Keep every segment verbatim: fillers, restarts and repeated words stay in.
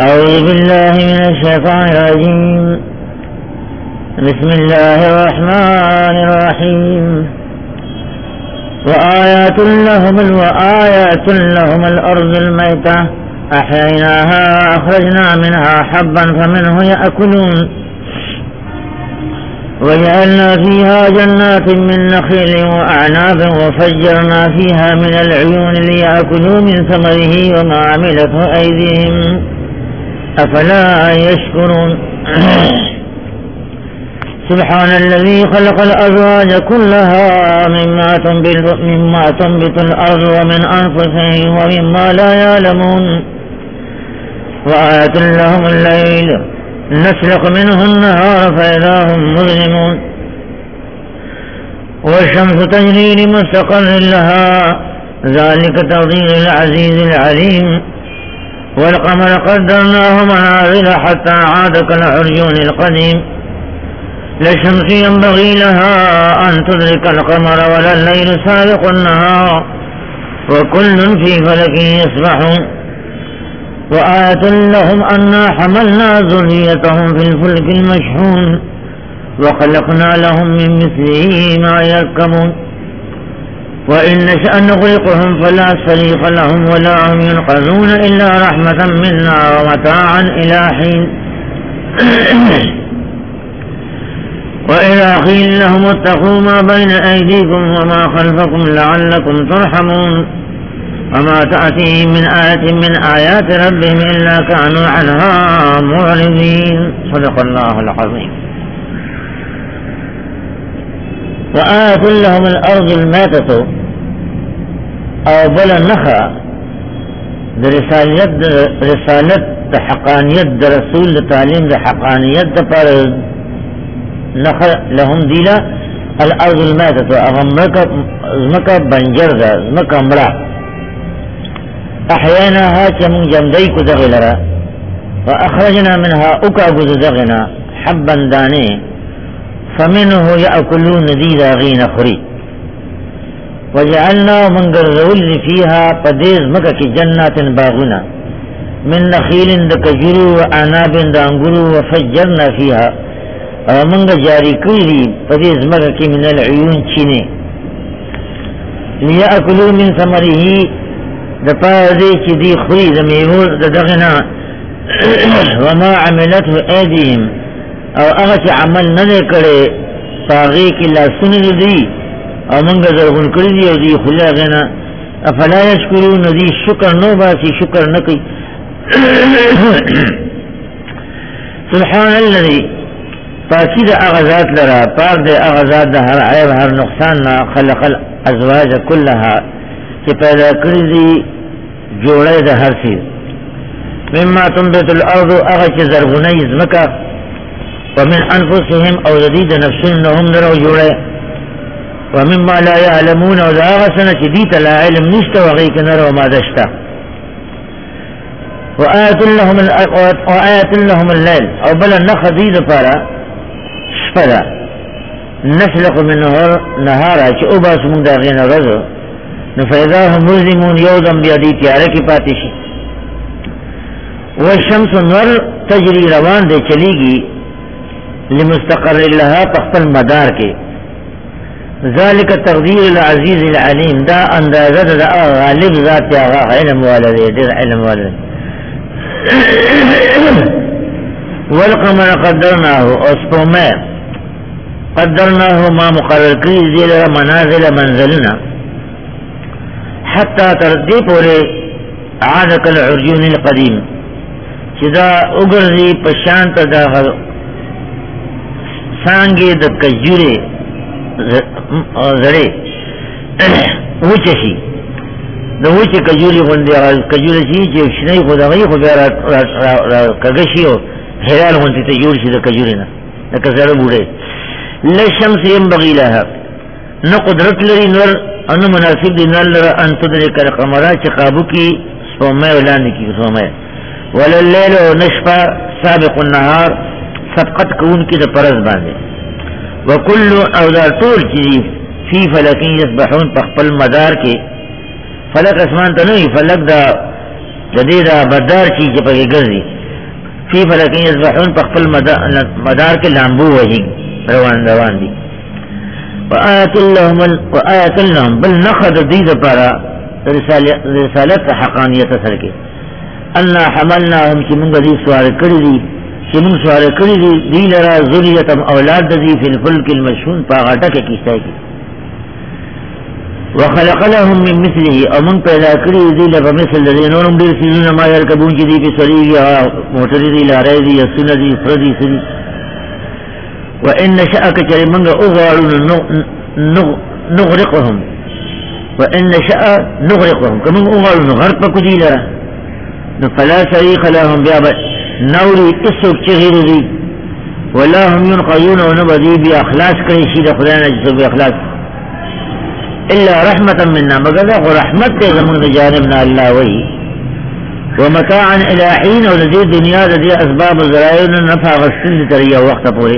أعوذ بالله من الشيطان الرجيم. بسم الله الرحمن الرحيم. وآيات لهم وآيات لهم الأرض الميتة أحييناها وأخرجنا منها حبا فمنه يأكلون وجعلنا فيها جنات من نخيل وأعناب وفجرنا فيها من العيون ليأكلوا من ثمره وما عملته أيديهم أفلا يشكرون. سبحان الذي خلق الأزواج كلها مما تنبت مما تنبت الأرض ومن أنفسهم ومما لا يعلمون. وآية لهم الليل نسلخ منه النهار فإذا هم مظلمون. والشمس تجري لمستقر لها ذلك تقدير العزيز العليم. والقمر قدرناه منازل حتى عاد كالعرجون القديم. لا الشمس ينبغي لها أن تدرك القمر ولا الليل سابق النهار وكل في فلك يسبحون. وآية لهم أنا حملنا ذريتهم في الفلك المشحون وخلقنا لهم من مثله ما يركبون. وإن نشأ نغرقهم فلا صريخ لهم ولا هم ينقذون إلا رحمة منا ومتاعا إلى حين. وإذا قيل لهم اتقوا ما بين أيديكم وما خلفكم لعلكم ترحمون. وما تأتيهم من آية من آيات ربهم إلا كانوا عنها معرضين. صدق الله العظيم. وآية لهم الأرض الميتة أو بل النخا برسالة رسالة حقانية رسول تعليم حقانية پر نخا لهم ديلا الأرض الميتة أغمرك زمكا بنجر دا زمكا مرا أحياناها كمن جمديك دغلرا وأخرجنا منها أكابد دغنا حبا داني فمنه يأكلون ذي غين خري. وجعلنا من غرزول فيها قديز مكة جنات باغنا من نخيل دكجرو وعناب دانغرو وفجرنا فيها ومن جاري كيري قديز مكة من العيون چيني ليأكلوا من ثمره دپازي چي دي خري دميمور دغنا وما عملته أيديهم او اغا چه عمل نده کرے پاغی کی لاسون دی او منگا درغن کردی او دی خلا غینا افلا یشکرون دی شکر نو باسی شکر نکی. سبحان اللذی پاکی دا اغذات لرا پاک دا اغذات دا ہر عیب ہر نقصان نا خلق الازواج کلها چه پیدا کردی جوڑے دا ہر چیز مما تنبت الارض اغا چه زرغنی زمکا ومن انفسهم او جديد نفسهم درو جوڑے ومما لا يعلمون او دا غسنا شديد لا علم نشتا وغيك نرو ما دشتا. وآية لهم وآية لهم الليل او بل النخذيد پارا شفدا نسلق من نهارا چه اوباس من داغين رزو نفیداهم مزمون یوزم بیادی تیارکی پاتشی. والشمس نور تجری روان دے چلی گی لمستقر لها تخفل مدار کے ذالک تقدیر العزیز العلیم دا اندازت دا غالب ذات یا علم والدے در علم والدے. والقمر قدرناه اسپومے قدرناه ما مقرر کریز دیل منازل منزلنا حتی تردی پورے عادک العرجون القدیم چدا اگرزی پشانت دا سانگے دا کجورے زرے وچشی دا وچ کجوری خوندی کجوری شی چی شنی خود غی خود بیا کگشی و حیرال خوندی تجور شی دا کجوری نا دا کزر بوڑے. لشمس ینبغی لها نا قدرت لری نور انو مناسب دی نر لرا ان تدرک القمرہ چی قابو کی سومے ولاندی کی سومے وللیل و نشفا سابق النهار سبقت کون کی دا پرز باندے. وکل او دا طول چیزی فی فلکین یسبحون پخپل مدار کے فلک اسمان تنوی فلک دا جدید بدار چیز پاکی گرزی فی فلک یسبحون پخپل مدار کے لامبو وہی روان روان دی وآیت اللہم وآیت اللہم بل نخد دید پارا رسالت حقانیت اثر کے اللہ حملناہم چی منگا دی سوار کری دی چی منگ سوار کری دی دی لرا ذریتم اولاد دی فی الفلک المشہون پاغاٹا کے کیستا کی وخلق لهم من مثله امن پیدا کری دی لبا مثل دی نورم دیر سیزون ما یرکبون چی دی پی سریگی موٹری دی لارے دی سن دی فردی سری وإن شأك چلی منگا اغوارون نغرقهم وإن شأ نغرقهم کمنگ اغوارون غرق کجی لرا فلا سریخ لهم بیابا نوری اسوک چغیر دی ولا هم ينقضون ونبدی بی اخلاص کریشی دا خداینا جسو بی اخلاص الا رحمتا مننا مگر رحمت تے زمان جانبنا اللہ وہی ومتاعا الى حین و لدی دنیا لدی اسباب ذرائعنا نفع غسل تریا وقت پورے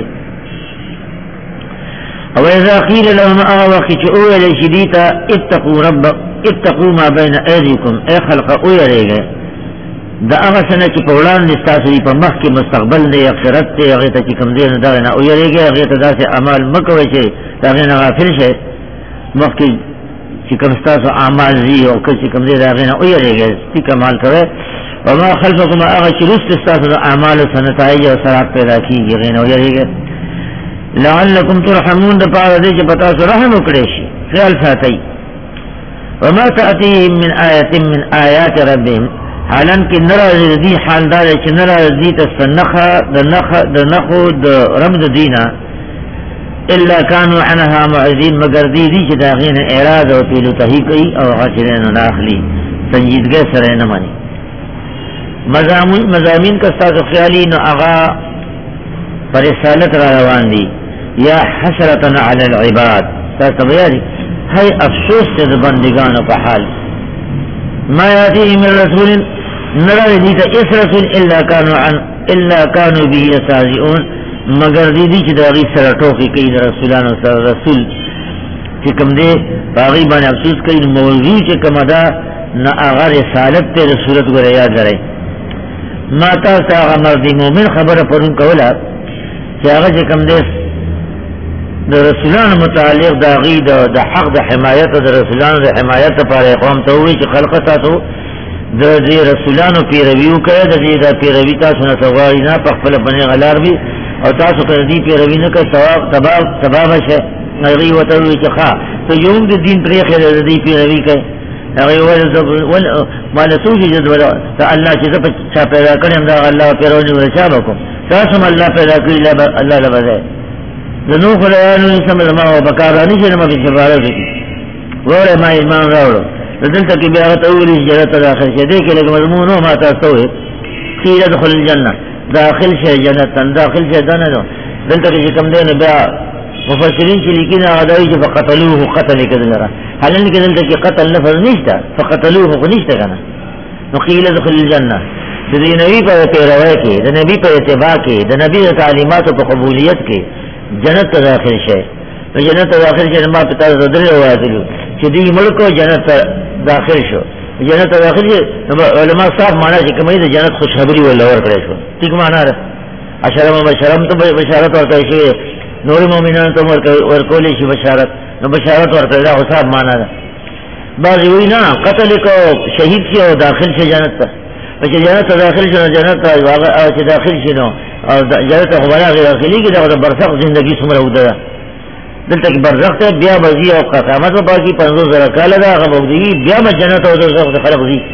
وإذا قيل لهم أغوخ چعوه لشديتا اتقوا رب اتقوا ما بين أيديكم اي خلق اوه لگے دا اغسنا چی پولان لستاسو دی پا مخ کی مستقبل دی اغفرت دی اغیتا چی کم دین داغینا اوه لگے اغیتا دا سے عمال مکوے چی داغینا غافر شے مخ کی چی کم ستاسو عمال زی او کسی کم دین داغینا اوه لگے تی کمال کوے وما خلفكم اغا چی رست استاسو دا عمال سنتائی و سرات پیدا کی گی غینا اوه لگے لعلکم ترحمون دا پارا دے چی پتاسو رحم اکڑیشی فعل فاتی وما تأتیهم من آیت من آیات ربهم حالان کی نراز دی حال دار چی نراز دی تستنخا دا نخو دا رمد دینا الا کانو عنها معزین مگر دی دی چی داغین اعراض و پیلو تحیقی او غاشرین و ناخلی سنجیدگی سرین مانی مضامین کا استاذ خیالی نو اغا پر رسالت را روان دی یا حسرتنا علی العباد ساتھ بیاری ہے افسوس سے بندگانوں کا حال ما یاتیہم من رسول نرى دیتا اس رسول الا کانو عن الا کانو بھی یستہزئون مگر دی دی چی داغی سر ٹوکی کئی رسولان و سر رسول چی کم دے باغی بان افسوس کئی موضوع چی کم دا نا آغا رسالت تے رسولت کو ریاد لرے ما تاستا آغا مردی مومن خبر پرون کولا چی آغا چی کم دے دا رسولان متعلق دا غی دا, دا حق دا حمایت دا رسولان دا حمایت پار اقوام تاوی چی خلقتا تو دا دی رسولان پی رویو کئے دا دی دا پی روی تاسو نسواری نا پخفل بنی غلار بھی اور تاسو کر دی پی روی نکا تباب شے غی و تاوی چی خواہ تو یوم دی دین پریخی دا دی پی روی کئے غی و مالتو شی جد ولا تا اللہ چی زب چا پیدا کریم دا اللہ پیرونی و رچا بکم تاسو ما اللہ پیدا کری اللہ لبزائے ذنوخ الایانو اسم زمان و بکارانی چی نما بی شفارہ کی غور ما ایمان راولو دلتا کی بیاغت اولیس جنت داخل شے دیکھے لگا مضمونو ما تاستوئے خیل ادخل الجنہ داخل شے جنتا داخل شے دانا دلتا کی جکم دین بیا مفسرین چی لیکن آغدائی چی فقتلوه قتل کدل را حالن کی دلتا کی قتل لفظ نشتا فقتلوه نشتا کنا نخیل ادخل الجنہ دی نبی پر پیروے کے دی نبی پر اتباع کے دی نبی تعلیمات پر قبولیت کے جنت داخل شے جنت داخل شے ما پتا زدر روایتلو چی دی ملکو جنت داخل شو جنت داخل شے علماء صاحب مانا چی کمی دی جنت خوشخبری واللور کرے شو ٹھیک مانا رہا اشرم بشرم تو بشارت ورکا شے نور مومنان تو ورکولی شی بشارت نو بشارت ورکا دا صاحب مانا رہا بعضی ہوئی نا قتل کو شہید شے و داخل شے جنت تا وچی جنت داخل شے جنت تا داخل شے نو جنت خبرا غیر داخلی کی دا برزخ زندگی سمرہ ہوتا دا دلتا کی برزخ تا بیا بزی او قسامت و باقی پنزو زرکال دا غم اگدگی بیا با جنت و درزخ دا خلق زی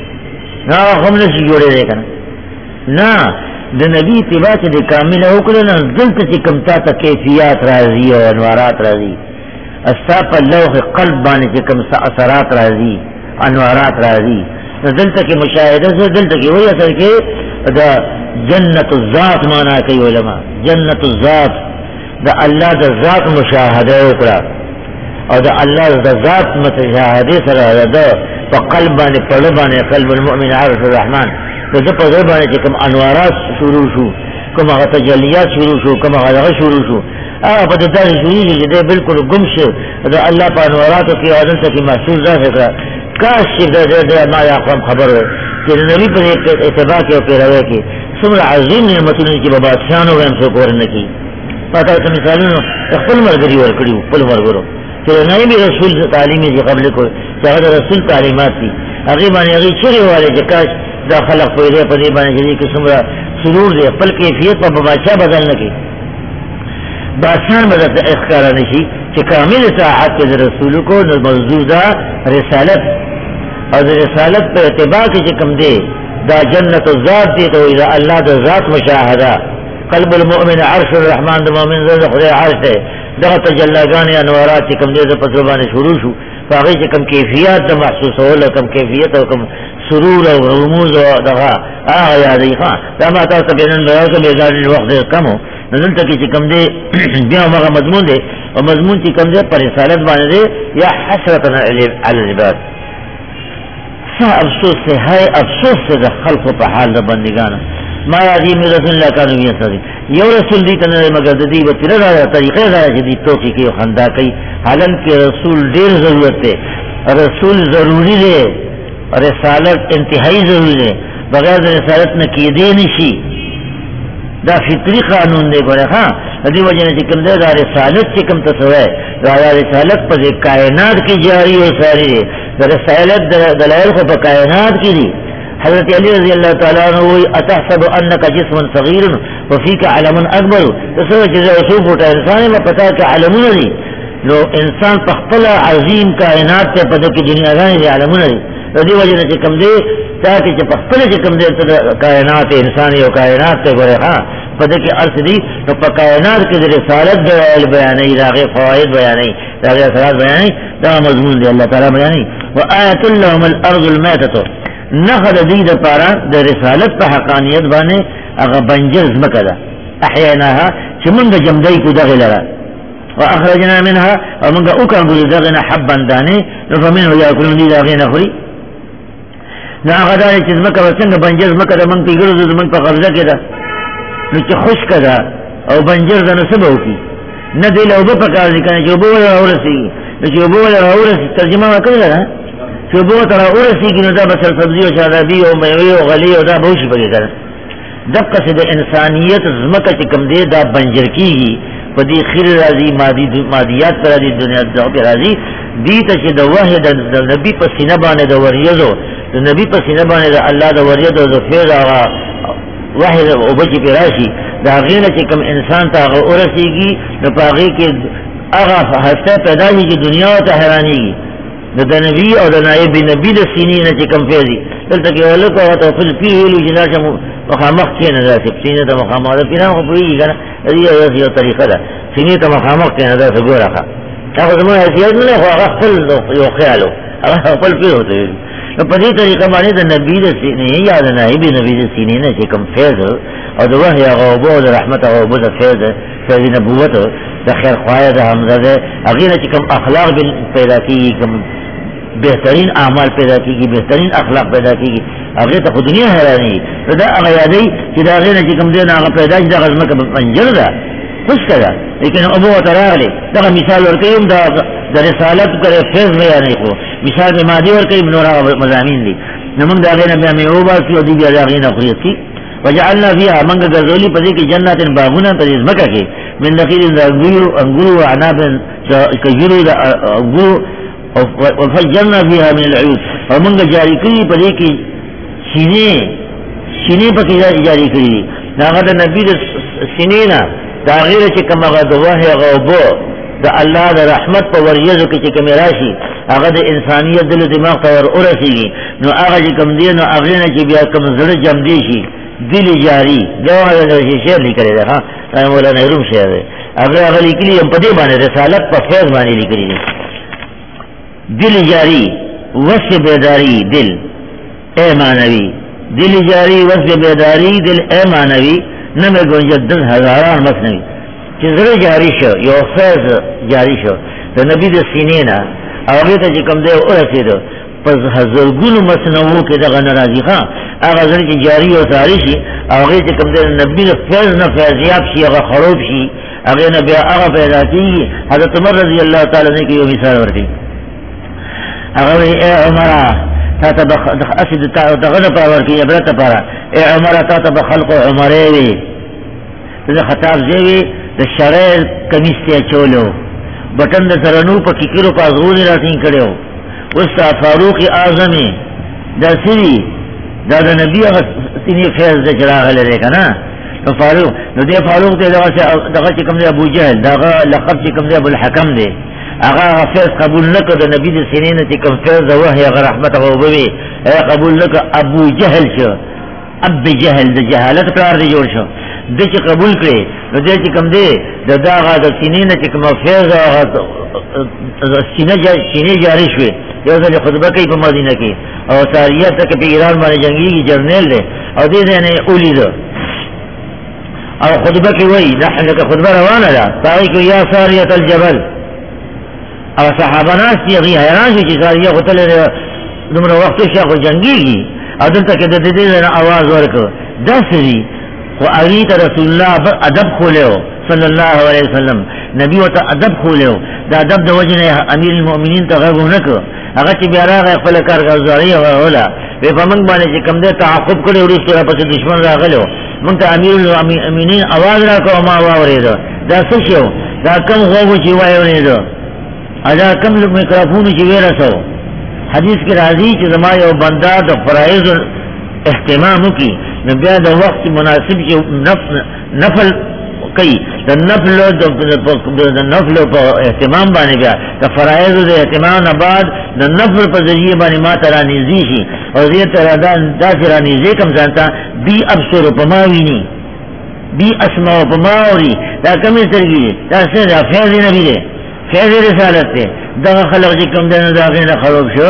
نا خم نسی جوڑے دے کنا نا دا نبی اتباع چی دے کامل اوکلنا دلتا چی کمتا تا کیفیات رازی و انوارات رازی استاپا لوح قلب بانے چی کم سا اثرات رازی انوارات رازی دلتا کی مشاہدہ سے دلتا کی وہی اثر کے دا جنت الذات مانا کئی علماء جنت الذات دا اللہ دا ذات مشاہدہ اکرا اور دا اللہ دا ذات متشاہدہ سرہ دا پا قلبانی پڑبانی قلب المؤمن عارف الرحمن دا دا پا ذربانی چی کم انوارات شروع شو کم اغا تجلیات شروع شو کم اغا دغا شروع شو آغا پا دا دا شروع شو جدے بالکل گم شو دا اللہ پا انواراتو کی آدن تا کی محسوس دا سکرا کاش شف دا دا دا ما یا قوم خبر ہوئے کہ نبی پر اتباع کے و پیروے کے سمر عظیم نعمتوں کی بادشاہوں میں ہم سے کو ورنکی پتا ہے مثالوں خپل مرګري ورکړي خپل مرګرو چې نه به رسول تعلیمي چې قبل کو چې رسول تعلیمات دي هغه باندې هغه چیرې والے چې کاش دا خلق په دې په دې باندې چې قسم سرور دې خپل کیفیت په بادشاہ بدل نه کی بادشاہ مدد اختیار نشي چې کامل ساعت کې رسول کو موجوده رسالت او رسالت په اتباع کې چې کوم دی دا جنت الذات دی ته اذا الله د ذات مشاهده قلب المؤمن عرش الرحمن د مؤمن زړه خدای عرش دی دغه تجلاګان انوارات چې کوم دې په تر باندې شروع شو هغه چې کوم کیفیت د محسوسول کوم کیفیت او کوم سرور او رموز او دغه هغه یادې ښا دا ما تاسو په نن راځو به دا وخت کمو نن ته چې کوم دې بیا هغه مضمون دی او مضمون چې کوم دې پر رسالت باندې یا حسرتنا علی العباد سا افسوس ہے ہے افسوس سے دا خلق پا حال دا بندگانا ما یادی میں رسول اللہ کانو یسازی یو رسول دی تنر مگر دی بطیر را طریقے را جدی توقی کی خندا کی حالانکہ رسول دیر ضرورت ہے رسول ضروری ہے رسالت انتہائی ضروری ہے بغیر رسالت نہ کی دے نشی دا فطری قانون دے گوڑے ہاں دی وجہ نے چکم دے دا رسالت چکم تصوے دا رسالت پر کائنات کی جاری و ساری ہے دا رسالت دلائل کو پر کائنات کی دی حضرت علی رضی اللہ تعالیٰ عنہ وی اتحسب انکا جسم صغیر وفیک علم اکبر تصوے چیزے رسول پوٹا انسان میں پتا کہ علمون دی لو انسان پختل عظیم کائنات تے پتا کی دنیا گانی دی علمون دی دی وجہ نے چکم دے تاکہ چھ پختل چکم دے کائنات انسانی و کائنات تے گورے ہاں پتا کی عرص دی تو پا کائنات کی دی رسالت دلائل بیانی راغی فوائد بیانی راغی اثرات بیانی دا مضمون دی اللہ تعالیٰ بیانی وآیت اللہم الارض المیتتو نخد دی دا پارا دا رسالت پا حقانیت بانے اگا بنجر زمکا دا احیاناها چھ منگا جمدائی کو دغی لرا واخرجنا منها ومنگا اوکا گوز دغینا حبا دانے نفمنه یاکلون دی داغینا خوری نا آغا داری چیز مکا وسنگ بنجر مکا دا منگ پی گرز دا منگ پا قبضہ کے دا نو چی خشک دا او بنجر دا نصبو کی نا دیل او با پکار دکانا چی او بو والا اورسی نو چی او بو والا اورسی ترجمہ مکر دا چی او بو والا اورسی کی نو دا بسر سبزی و شادابی و میوی و غلی و دا بوشی پکر کرن دقا سی دا انسانیت زمکا چی کم دے دا بنجر کی گی پا دی خیر رازی مادیات پر رازی دنیا دا پی رازی دیتا چی دا وحی دا نبی پا سینبان دا وریزو دا نبی پا سینبان دا اللہ دا وریزو دا فیر آغا وحی دا اوبچی پی راشی دا غینا چی کم انسان تا آغا ارسی گی دا پا غی کی آغا حصہ پیدا ہی کی دنیا تا حیرانی گی دا نبی او دا نائب نبی دا سینی نا چی کم فیزی دلتا کی ولکو تا فل پی ویلو جناشا مخامخ کینا دا سینی تا مخامخ دا پینا خبوئی کنا یہ ایسی یو طریقہ دا سینی تا مخامخ کینا دا سگو رکھا اخو زمان حیثیت ملے خو اغا خل یو خیالو اغا خل پی ہوتا ہے پا دی طریقہ مانی دا نبی دا سینی یا دا نائبی نبی دا سینی نا چی کم فیض او دا وحی اغوبو دا رحمت اغوبو دا فیض فیضی نبوت دا خیر خواہ دا حمزہ دا اغینا چی کم اخلاق پیدا کی کم بہترین اعمال پیدا کی گی بہترین اخلاق پیدا کی گی اغیر تا خود دنیا حیرانی دا اغا یادی چی دا اغینا چی کم دینا اغا پیدا چی دا غزمہ کا منجر دا خوش کدا لیکن ابو وطراغ لے دا مثال ورکیم دا دا رسالت کرے فیض بیانی خو مثال میں مادی ورکیم نورا مضامین دی نمانگ دا اغینا بیامی اوبا کی و دی بیا دا اغینا خوریت کی وجعلنا فيها منگا گرزولی پدی کی جنات باغونا پدیز مکہ کی من نخیل دا انگورو انگورو و عناب کجورو دا انگورو وفجرنا فيها من العيون ومنگا جاری کری پدی کی سینے سینے پا کی جاری کری ناغا دا نبی دا سینینا دا غیر چکم اغا دا وحی غوبو دا اللہ دا رحمت پا وریزو کی چکم راشی اغا دا انسانیت دل دماغ تا ور ارسی گی نو اغا چکم دی نو اغینا چی بیا کم زر جم دیشی دل جاری دو اغا دا شیر لی کرے دا خواہ مولانا روم شیر دے اغا اغا لی کلی ام پدی بانے رسالت پا فیض بانے لی کلی دی دل جاری وصف بیداری دل اے مانوی دل جاری وصف بیداری دل اے مانوی نمی گنجد دن ہزاران مصنوی چی زر جاری شو یو فیض جاری شو تو نبی دا سینینا اوگیتا چی کم دے ارسی دو پس ہزرگون مصنوو کے دا غن رازی خواہ آغا زر چی جاری و ساری شی اوگیتا کم دے نبی دا فیض نا فیضیاب شی اغا خروب شی اغی نبی آغا پیدا کی حضرت عمر رضی اللہ تعالیٰ نے کی یو مثال ورکی اغوی اے عمرہ تا تبخ اسد تغنى باور کی عبرت پارا اے عمر تا تب خلق عمرے وی ذا خطاب زیوی د شرع کمیس ته چولو بٹن د ترنو په کیکرو په غوړي راټین کړو وستا فاروق اعظم دا سری دا د نبی هغه سینې فیض د چراغ لري کنه نو فاروق نو دې فاروق ته دغه دغه چې کوم دی ابو جهل دغه لقب چې کوم دی ابو الحکم دی هغه فیض قبول نکړ د نبی د سینې نه چې کوم فیض د وحی هغه رحمت او وبوي هغه قبول نکړ ابو جهل شو اب جهل د جهالت قرار دی جوړ شو د چې قبول کړي نو دې چې کوم دی د داغه د سینې نه چې کوم فیض هغه سینې سینې جاری شوی یو ځل خطبه کوي په مدینه کې او ساریه تک په ایران باندې جنگي جرنیل دی او دې نه اولید او خطبه کې وایي نحن لك خطبه روانه ده پای کې یا ساریه الجبل او صحابه ناس یې غي حیران شي چې ساریه قتل دومره وخت شاخ جنگي او دلته کې د دې نه आवाज ورکړ داسري خو اړیت رسول الله ادب خولیو صلی الله علیه وسلم نبی وته ادب خولیو دا ادب د وجنه امیر المؤمنین ته غوږ ونکړ هغه چې بیا راغی خپل کارګزاري ولا په پمنګ باندې چې کوم دې تعقب کړي ورسره پس دشمن راغلو مونږ ته امیر المؤمنین आवाज راکاو ما واورېدو دا څه شو دا کوم غوږ چې وایو ادا کوم میکروفون چې ورسو حدیث کې راځي چې زما یو بندا د فرایض اهتمام وکي نو بیا د وخت مناسب چې نفل کوي د نفل د نفل په اهتمام باندې بیا د فرایض د اهتمام نه بعد د نفل په ذریعہ باندې ما ترا نږدې شي او دې ترا دا داسې را نږدې کوم ځانته بي ابصر په ما ویني بي اسمع په ما اوري دا کومې سترګې دا څه دا فیض نبی دی فیض رسالت دی دغه خلق چې کوم دنه دا غینه خراب شو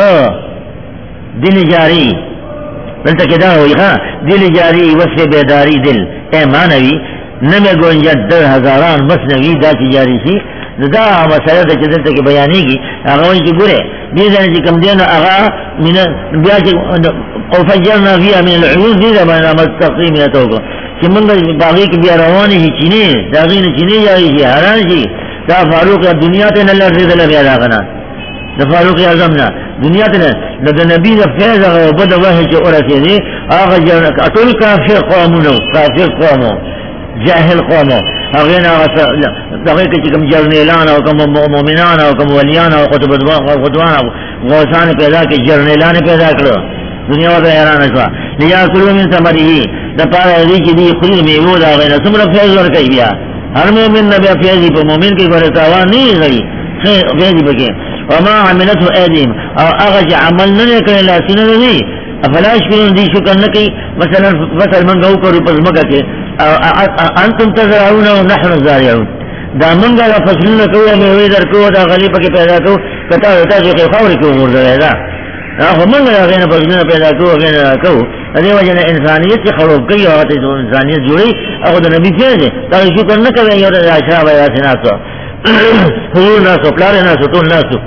دل جاری بلته کې دا وي ها دل جاری وسه بیداری دل اے مانوي نمه گونجت در هزاران مصنوی دا چې جاری شي دا مسله د چې دلته کې بیانېږي هغه وایي چې ګوره دې ځای چې کوم دینه هغه من بیا چې او فجرنا فيها من العيون دې باندې مستقيم یا توګه چې موږ باغې کې بیا روانې شي چینه دا غینه چینه جاری شي حرام شي دا فاروق دنیا ته نه لرزیدل بیا راغنا د فاروق اعظم نه دنیا ته نه د نبی د فیض او بد وحی چې اورته دي هغه جنک اټول کافر قومونو کافر قومو جاهل قومو هغه نه دغه کې کوم جرنیلان او کوم مؤمنان او کوم ولیان او خطبان او خطبان غوثان پیدا کې جرنیلان پیدا کړو دنیا ته حیران شو لیا کلو من ثمره د پاره دې چې دې خوري میوه دا غنه څومره فیض ورکړي بیا ہر مومن نبی فیضی پر مومن کی بڑے تاوان نہیں گئی فیضی بکے وما عملت ایدیم او اغج عمل ننے کرے لاسینا نہیں افلاش کرن دی شکر نکی مثلا فصل منگا اوکر پس مکا کے انتم تزرعون و نحن زارعون دا منگا دا فصلنا کوئی میوی در کو دا غلیبا کی پیدا کو کتا ہوتا جو کہ خوری کو مرد رہے دا اخو منگا دا غینا فصلنا پیدا کو غینا کو ادھے وجہ انسانیت کی خروب کئی ہوتا ہے انسانیت جوڑی اخو دا نبی فیض ہے تاکہ شکر نہ کریں یو دا اشراب ایاسی ناسو حضور ناسو پلار ناسو تون ناسو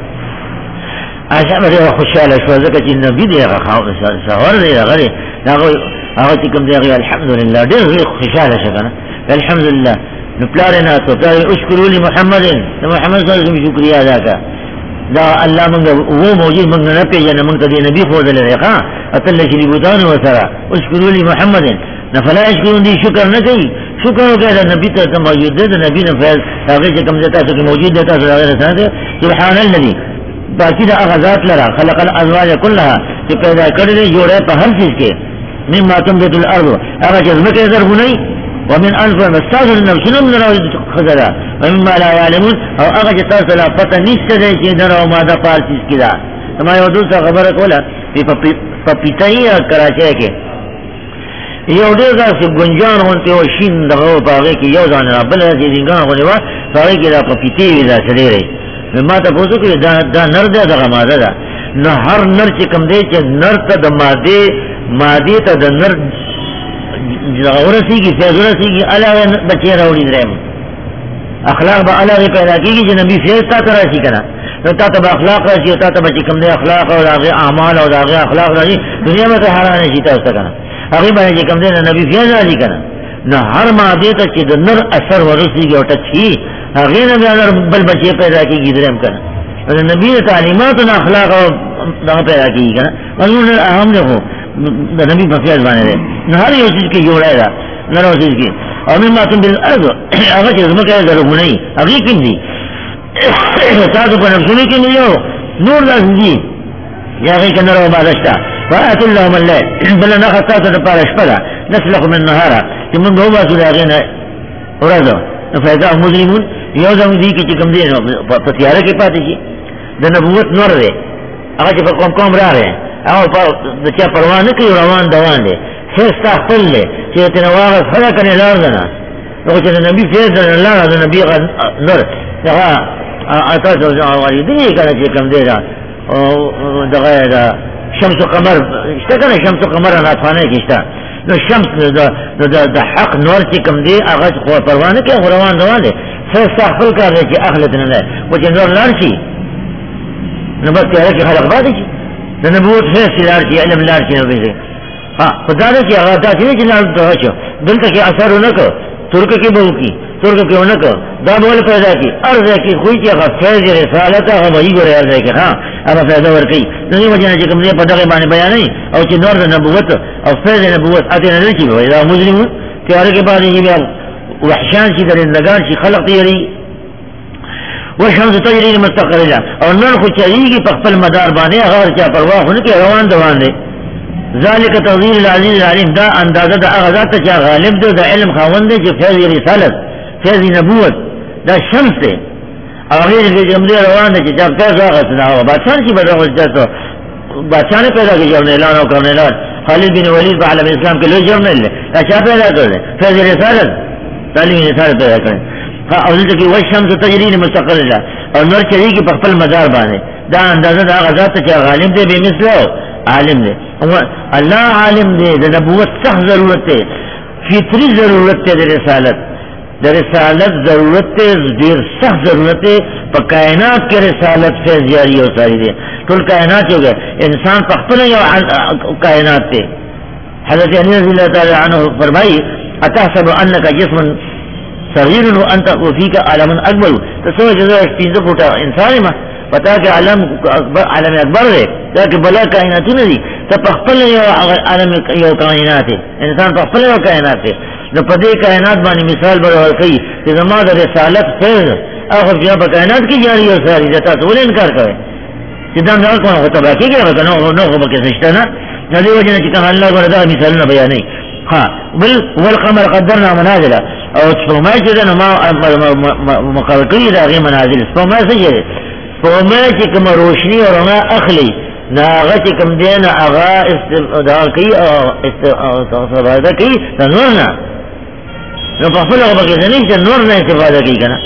اشراب ایاسی خوشحال اشوازکا چی نبی دے شاور دے غری اخو چکم دے غی الحمدللہ دے غی خوشحال اشکنا الحمدللہ پلار ناسو پلار اشکرو لی محمد محمد صلی اللہ علیہ وسلم شکریہ ادا کا دا اللہ منگا وہ موجود منگا نپی جانا منگا دی نبی خود لے رکھا اطلع شلی بوتان و سرا اشکرو لی محمد نفلا اشکرون دی شکر نکی شکر ہو گیا نبی تا موجود دے نبی نفیل تاغیر چکم دیتا سکی موجود دیتا سراغیر سنتے سبحان اللذی باقی دا اغازات لرا خلق الازواج کلها چی پیدا کردے جوڑے پا ہر چیز کے من ما تنبت الارض اغا چیز مکہ ذر بنائی ومن أنفر مستاذر النفسنا من رأي خزلا ومما لا يعلمون أو أغا جتاس لا فتح نشتدى چه نرأو ماذا پارسیس کدا تما یو دوسرا خبرک ولا پی پپیتایی کراچے کے یو دیگا سی گنجان ہونتے ہو شین دغو پاگے کی یو زان را بلد سی زنگان ہونے وا پاگے کی دا پپیتایی دا سلے رہی ما تا پوسو کہ دا, دا نر دا دا مادہ دا نہ ہر نر چکم دے چه نر تا دا مادے مادے تا دا نر ورسی کی فیض ورسی کی علاوہ بچے روڑی درہم اخلاق با علاوہ پیدا کی گی جو نبی فیض تا تراسی کنا تا تب اخلاق راشی تا تب چکم دے اخلاق اور آغی اعمال اور آغی اخلاق راشی دنیا میں تو حران شیطا ہوتا کنا اغیب آنے چکم دے نبی فیض راشی کنا نہ ہر مادے تا چی نر اثر ورسی کی اوٹا چھی اغیر نبی آنر بل بچے پیدا کی گی درہم کنا نبی تعلیمات و اخلاق دغه پیدا کیږي کنه مضمون اهم نه هو د نبی په فیض باندې نه هر یو چیز کې جوړه ده نه راو چیز کې او مما تم بالارض هغه چې زموږه درونه ای هغه کې دي تاسو په نفسونو کې نه یو نور لازم دي یا هغه کنه راو بادشتا وآت اللهم الليل بل نه خاصه د پاره شپه نسلخ من نهارا چې موږ هو باسو هغه نه ورځو فایده مجرمون یو ځم دي کې کوم دي په تیاره کې پاتې شي د نبوت نور دی هغه چې په کوم کوم راغی او په د چا پروا نه کوي روان دوان دی هیڅ خپل دی چې ته نو هغه سره کنه لار نه نو چې د نبی فیض الله د نبی نور هغه اساس او دې کله چې کوم دی دا او دغه دا شمس و قمر شته کنه شمس و قمر نه افغانه کې شته نو شمس د د حق نور چې کوم دی هغه خو پروا نه کوي روان دوان دی هیڅ خپل کار دی چې اخلت نه ده او چې نور لار شي نو بس تیاره کې خلق باندې شي د نبوت هیڅ لار شي علم لار شي نو به ها خدا دې چې هغه تاسو چې لار ته شو دلته کې اثر نه کو ترک کې به وکی ترک کې ونه کو دا بول پیدا کی ارض کې خو چې هغه فیض رسالت هغه وایي ګره ارض کې ها هغه پیدا ورکی نو یې وجه چې کوم دې په دغه باندې بیان نه او چې نور د نبوت او فیض نبوت اته نه شي وای دا مجرم تیاره کې باندې یې وحشان شي درندگان شي خلق تیری والشمس تجري لمستقر لها او نور خو چریږي په خپل مدار باندې هغه چا پروا خو نه کوي روان دوان دی ذالک تفضیل العزیز العلیم دا اندازه د هغه ذات چې غالب دی د علم خاوند دی چې فیض رسالت فیض نبوت دا شمس دی او غیر دې جمله روان دی چې جب فیض هغه څنګه هو بادشاہ چې بدر وځه بادشاہ نه پیدا کیږي نه اعلان او کړه اعلان خالد بن ولید په عالم اسلام کې لوی جرنل دی اچھا پیدا کړل فیض رسالت تعلیم رسالت پیدا کړل او دلته کې والشمس تجري لمستقر لها او نور چریږي په خپل مدار باندې دا اندازه د هغه ذات چې غالب دی به مثله عالم دی الله عالم دی د نبوت څخه ضرورت دی فطری ضرورت دی د رسالت د رسالت ضرورت دی ډیر سخت ضرورت دی په کائنات کې رسالت فیض جاری او ساری دی ټول کائنات یو انسان په خپل یو کائنات دی حضرت علی رضی الله تعالی عنہ فرمایي اتحسب انك جسم صغیر وانت وفيك عالم اکبر تسوي جزاء پنځه فوټه انسان ما پتا کې عالم اکبر عالم اکبر دی دا کې بلا کائناتونه دي ته په خپل یو عالم یو کائنات انسان په خپل یو کائنات دی نو په دې کائنات باندې مثال برابر کوي چې زموږ د رسالت فیض هغه بیا په کائنات کې جاری او ساری ده تاسو ولې انکار کوئ چې دا نه کوم خطر کېږي هغه نو نو به کې نشته نه د دې وجه چې څنګه الله ورته مثالونه بیانوي ها بل والقمر قدرنا منازل او سپومای چې نو ما مقرر کړی دا غي منازل سپومای څه دی سپومای چې کوم روشنی او رڼا اخلي دا هغه چې کوم دین هغه استفاده کوي او استفاده کوي د نور نه نو په خپل هغه کې نه چې نور نه استفاده کوي کنه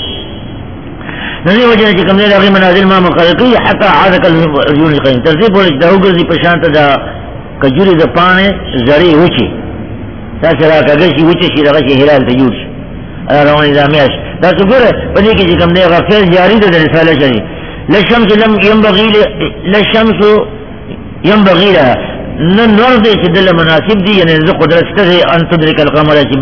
نو دې وجه چې کوم دین هغه منازل ما مقرر کړی حتی عادک الرجون القیم ترتیب ولې دا وګړي په شان ته دا کجوري د پانه زری وچی تاسو راکاږي چې وچی شي دغه هلال ته جوړ شي رواني دا میاش تاسو ګوره په دې کې چې کوم دی غفل جاری ده د رساله شری لشمس لم ينبغي لشمس ينبغي لها نن نور دې چې د مناسب دي یعنی د قدرت ته ان تدرک القمر چې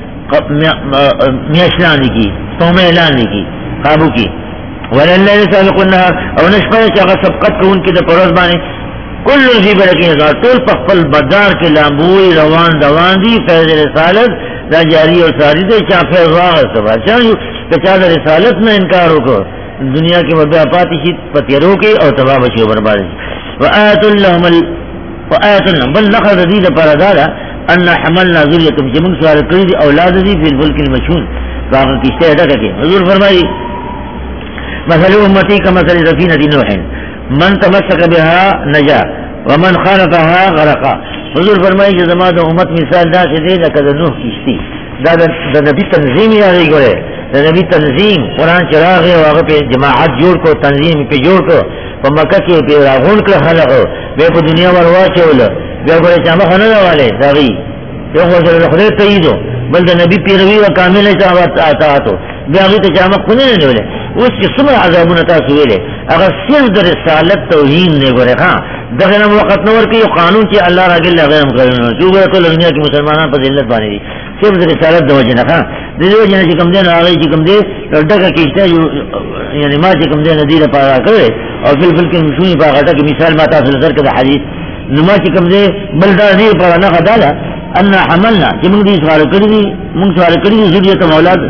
میاشلان کی قوم اعلان کی قابو کی ولله سابق النهار او نشپه چې هغه سبقت کوونکې د پروز باندې کل فی برکین ذات ټول په خپل بدار کې لامبوي روان دوان دي فیض رسالت دا جاری او ساری دي چا فیض واغسته بچایو که چا د رسالت نه انکار وکړ دنیا کې وبا پاتې شي پتیرو کې او تباہ شي او برباد شي وآیت لهم ال... وآیت لهم بل لقد ذی لپاره دا ان حملنا ذریتهم چې موږ سوال کړی دي اولاد دي په الفلک المشحون هغه کیسه ډکه کې حضور فرمایي مثل امتی کمثل سفینه نوح من تمسک بها نجا ومن خالفها غرقا حضور فرمایي چې زما د امت مثال دا چې دی لکه د نوح کشتی دا د نبی تنظیم یې راغی ګوره د نبی تنظیم قرآن چې راغی او هغه په جماعت جوړ کو تنظیم په جوړ کو په مکه کې په راغون کړ خلک به په دنیا ور واچول بیا ګوره چې هغه نه راواله دغی یو ځل له خدای ته ایدو بل د نبی پیروي او کامله اطاعت بیا هغه ته جامه خونه نه نیولې اوس چې څومره عذابونه تاسو ویلې هغه صرف د رسالت توهین نه ګوره ها دغه نو وخت نور کې قانون چې الله راګل غیر مقرر جو ګوره ټول دنیا کې مسلمانان په ذلت باندې دي صرف د رسالت د وجه نه ها د دې وجه نه چې کوم دین هغه چې کوم دی دغه کېشته یعنی ما چې کوم دین دی لپاره کړی اور فی الفلک المشحون په غټه کې مثال ما تاسو نظر کړه حدیث نما چې کوم دې بل دا دې په نه غداله ان حملنا چې موږ دې سوال کړی دي موږ سوال کړی دي ذریه اولاد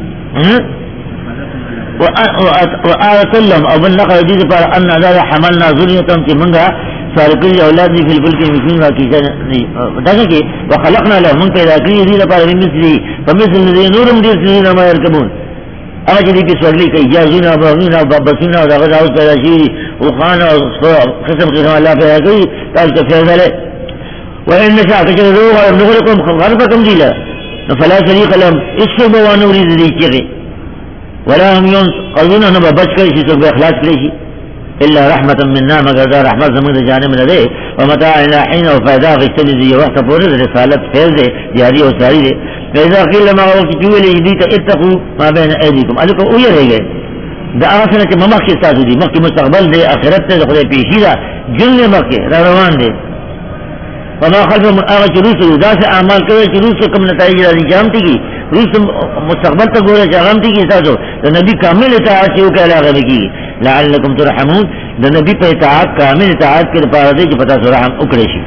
وآية لهم او بل نقل دې په ان ذا حملنا ذریه چې موږ سوال کړی اولاد دې فی الفلک المشحون واقعي دغه کې وخلقنا لهم من پیدا کړی دې لپاره مثلی فمثل الذين نورم دې سره ما يركبون هغه چې دې په سورلي کې جازونه باغونه بابسونه او دغه راو پیدا شي او خان او قسم قسم الله پیدا کوي تاسو ته فیض له وان شاء تجروا ونغرقكم غرقكم ذلا فلا شريك لهم اسمه ونريد ذكره ولا هم ينقذون ان بچ کړي چې څوک اخلاص کړي شي الا رحمه منا مگر دا رحمت زموږ د جانب نه ده ومتاع الى حين وفائدہ غشتل دي وقت پورې رسالت فیض ده جاری او ساری ده فإذا قيل ما وقت جویل جدید اتقوا ما بین ایدیکم الکو او یہ رہ گئے دا آسنه چې مخکې تاسو دي مخکې مستقبل دی آخرت ته خدای پیشي دا جن مخکې را روان دي وما خلفهم هغه چې روس دا سه اعمال کوي چې روس کوم نتایج راځي جام دي روس مستقبل ته ګوره چې هغه دي تاسو د نبی کامل اطاعت یو کله هغه کی لعلکم ترحمون د نبی په اطاعت کامل اطاعت کې پاره دي چې پتا سره رحم وکړي شي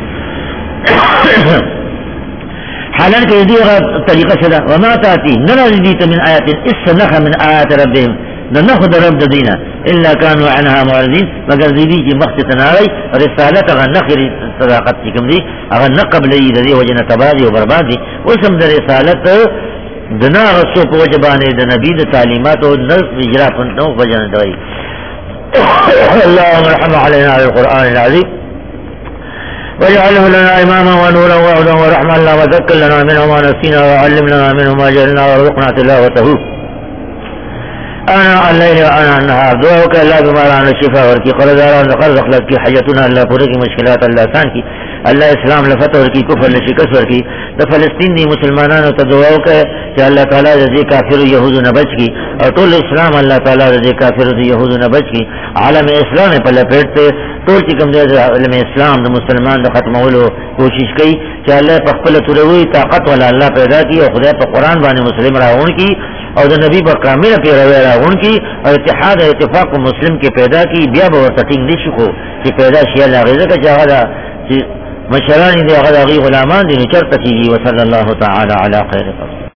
حالانکہ یہ طریقہ سے وما تاتی نرزیت من آیات اس نخ من آیات ربهم نخد رب دینا الا كانوا عنها معرضین مگر دیدی کی مخت تناوی رسالت اگر نخر صداقت کی کم دی اگر نقب لی دی وجن تبادی و بربادی اسم در رسالت دنا رسو کو وجبانے د نبی د تعلیمات و نظم اجرا کنتنو وجن دوئی اللهم رحم علینا القرآن العظیم واجعله لنا اماما ونورا وهدى ورحمة الله وذكر لنا منه ما نسينا وعلم لنا منه ما جهلنا وارزقنا تلاوته انا الليل وانا النهار دعوك الله بما لنا الشفاء ورکی قرضاران قرض اخلاق کی حیاتنا اللہ پورے کی مشکلات اللہ آسان کی اللہ اسلام لفتح ورکی کفر لشکست ورکی دا فلسطین دی مسلمانانو تا دعاو کہ اللہ تعالی رضی کافر و یہود نبچ کی اور طول اسلام اللہ تعالی رضی کافر و یہود نبچ کی عالم اسلام پلے پیٹتے ټول چې کوم دی علم اسلام د مسلمان د ختمولو کوشش کوي چې الله په خپل توروي طاقت ولا الله پیدا کی او خدای په قران باندې مسلم راغون کی او د نبی په کامل پیروي راغون کی او اتحاد او اتفاق مسلم کې پیدا کی بیا به ورته ټینګ نشي کو چې پیدا شي الله رزق چې هغه چې مشران دي هغه غلامان دي چرته کیږي وصلی الله تعالی علی خیر